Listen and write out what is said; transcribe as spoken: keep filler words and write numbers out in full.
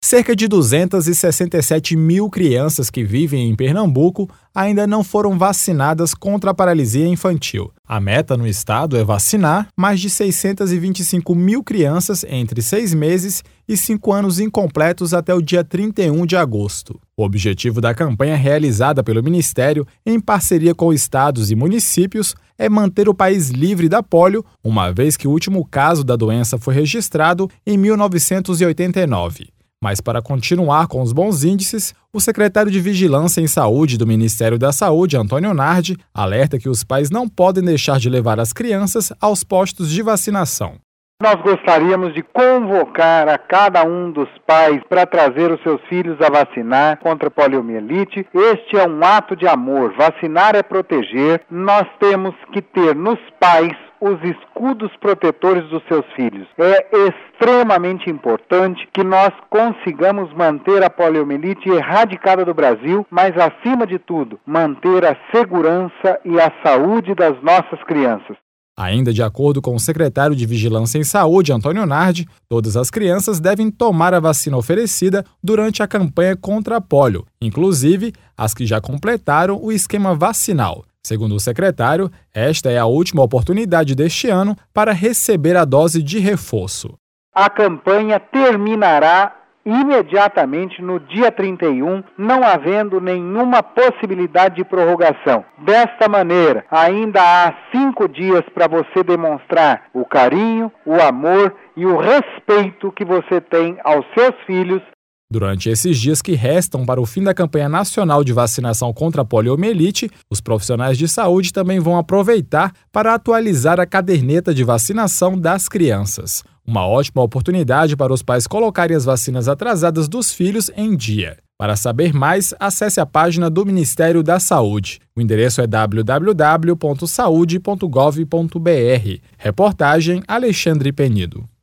Cerca de duzentas e sessenta e sete mil crianças que vivem em Pernambuco ainda não foram vacinadas contra a paralisia infantil. A meta no estado é vacinar mais de seiscentas e vinte e cinco mil crianças entre seis meses e cinco anos incompletos até o dia trinta e um de agosto. O objetivo da campanha realizada pelo Ministério, em parceria com estados e municípios, é manter o país livre da polio, uma vez que o último caso da doença foi registrado em mil novecentos e oitenta e nove. Mas para continuar com os bons índices, o secretário de Vigilância em Saúde do Ministério da Saúde, Antônio Nardi, alerta que os pais não podem deixar de levar as crianças aos postos de vacinação. Nós gostaríamos de convocar a cada um dos pais para trazer os seus filhos a vacinar contra a poliomielite. Este é um ato de amor. Vacinar é proteger. Nós temos que ter nos pais os escudos protetores dos seus filhos. É extremamente importante que nós consigamos manter a poliomielite erradicada do Brasil, mas, acima de tudo, manter a segurança e a saúde das nossas crianças. Ainda de acordo com o secretário de Vigilância em Saúde, Antônio Nardi, todas as crianças devem tomar a vacina oferecida durante a campanha contra a polio, inclusive as que já completaram o esquema vacinal. Segundo o secretário, esta é a última oportunidade deste ano para receber a dose de reforço. A campanha terminará imediatamente no dia trinta e um, não havendo nenhuma possibilidade de prorrogação. Desta maneira, ainda há cinco dias para você demonstrar o carinho, o amor e o respeito que você tem aos seus filhos. Durante esses dias que restam para o fim da campanha nacional de vacinação contra a poliomielite, os profissionais de saúde também vão aproveitar para atualizar a caderneta de vacinação das crianças. Uma ótima oportunidade para os pais colocarem as vacinas atrasadas dos filhos em dia. Para saber mais, acesse a página do Ministério da Saúde. O endereço é w w w ponto saude ponto gov ponto b r. Reportagem Alexandre Penido.